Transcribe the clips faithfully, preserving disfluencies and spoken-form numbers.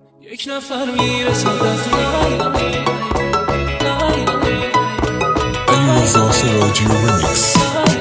یک نفر میرسد از راه علیرضا سراجی رمیکس.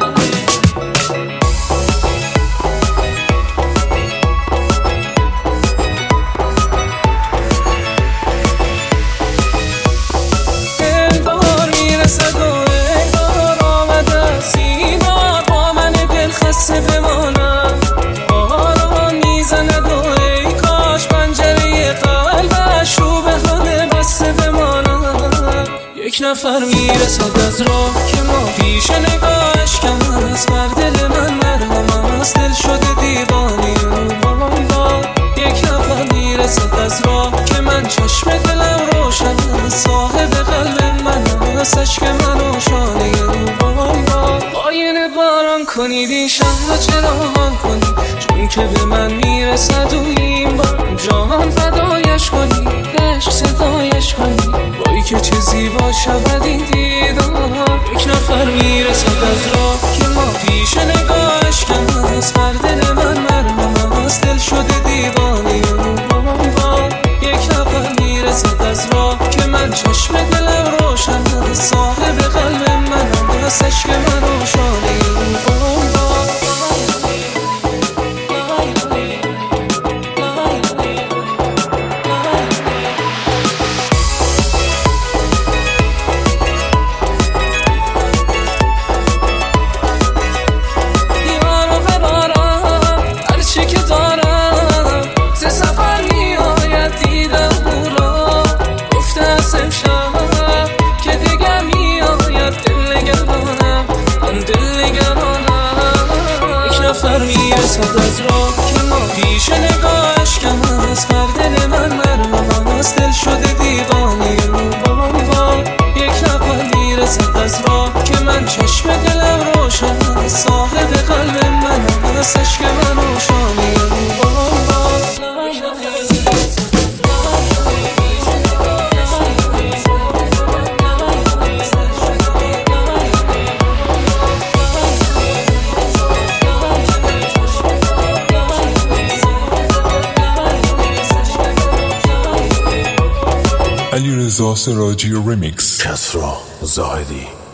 انگار میرسد و انگار آمده سینا با من دل خسته بمانم. باران میزند و ای کاش پنجره قلبش رو به خانه بسته بمانم. یک نفر میرسد از راه که ما پیش نگاهش کم است، بر دل من مرهم است، دل شده دیوانه وای وای. یک نفر میرسد از راه که من چشم دلم روشن است، صاحب قلب من است، عشق من و شانه وای وای. آینه باران کنید این شهر چراغان کنید، چون که به من میرسد و این بار جهان فدایش کنید، عشق صدایش کنید. وای که چه زیبا شود این دیدار. یک نفر میرسد از راه که ما پیش نگاهش کم است، بر دل من مرهم است، دل شده دیوانه وای وای. یک نفر میرسد از راه که من چشم دلم روشن است، صاحب قلب من است، عشق من و شانه وای وای. نفر میرسد از راه که ما پیش نگاهش کم است، بر دل من مرهم است، دل شده دیوانه وای وای. یک نفر میرسد از راه که من چشم دلم روشن است، صاحب قلب من است، عشق من و شانه وای وای. علیرضا سراجی رمیکس. کسرا زاهدی.